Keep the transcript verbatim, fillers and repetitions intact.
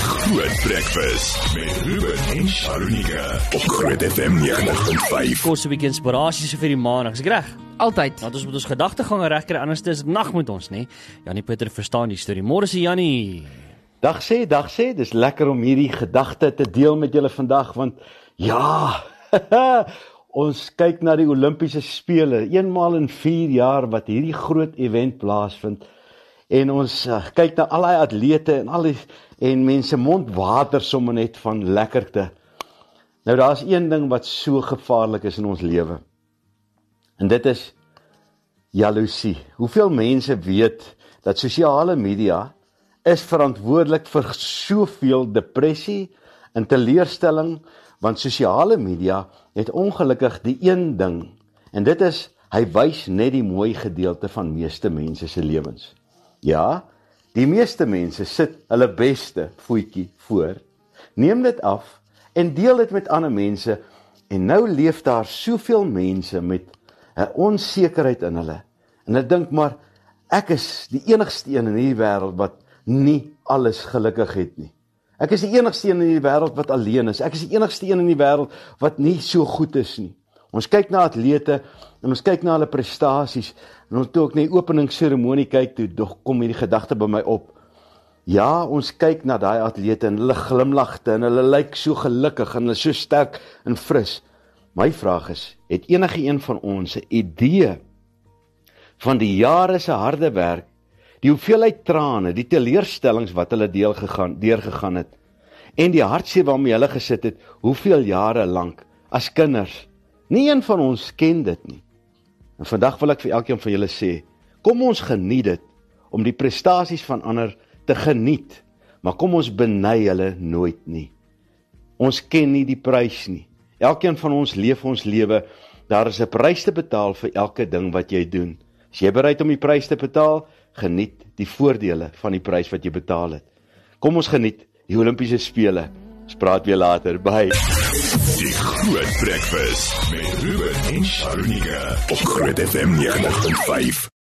Groot Breakfast met Ruben en Sharonika op Groot F M negentig punt vyf. Kos 'n bietjie inspirasie so vir die maandag. Is ek reg? Altyd. Want ons moet ons gedagtegange regkry, anders is dit nag met ons, nê? Janie Pieter verstaan die storie. Môre se Janie. Dag sê, dag sê, dis lekker om hierdie gedagte te deel met julle vandag, want ja, ons kyk na die Olimpiese Spele, eenmaal in vier jaar wat hierdie groot event plaasvind, en ons uh, kyk na al die atlete en al die, en mense mond water sommer net van lekkerte. Nou daar is een ding wat so gevaarlik is in ons lewe, en dit is jaloesie. Hoeveel mense weet dat sosiale media is verantwoordelik vir soveel depressie en teleurstelling, want sosiale media het ongelukkig die een ding, en dit is, hy wys net die mooi gedeelte van meeste mense se lewens. Ja, die meeste mense sit hulle beste voetjie voor, neem dit af en deel dit met ander mense, en nou leef daar soveel mense met 'n onsekerheid in hulle, en hulle dink maar, ek is die enigste een in hierdie wêreld wat nie alles gelukkig het nie. Ek is die enigste een in die wêreld wat alleen is. Ek is die enigste een in die wêreld wat nie so goed is nie. Ons kyk na atlete en ons kyk na hulle prestasies, en ons toe ook na die openingsseremonie kyk, toe dog kom hierdie gedagte by my op. Ja, ons kyk na daai atlete en hulle glimlagte en hulle lyk so gelukkig en hulle so sterk en fris. My vraag is, het enige een van ons 'n idee van die jare se harde werk, die hoeveelheid trane, die teleurstellings wat hulle deel gegaan, deurgegaan het, en die hartseer waarmee hulle gesit het, hoeveel jare lank, as kinders? Nie een van ons ken dit nie. En vandag wil ek vir elkeen van julle sê, kom ons geniet dit, om die prestasies van ander te geniet, maar kom ons beny hulle nooit nie. Ons ken nie die prys nie. Elkeen van ons leef ons lewe, daar is 'n prys te betaal vir elke ding wat jy doen. As jy bereid om die prys te betaal, geniet die voordele van die prys wat jy betaal het. Kom ons geniet die Olimpiese Spele. Ons praat weer later. Bye. Die Groot Breakfast met Ruben en Sharonika op Groot F M negentig punt vyf.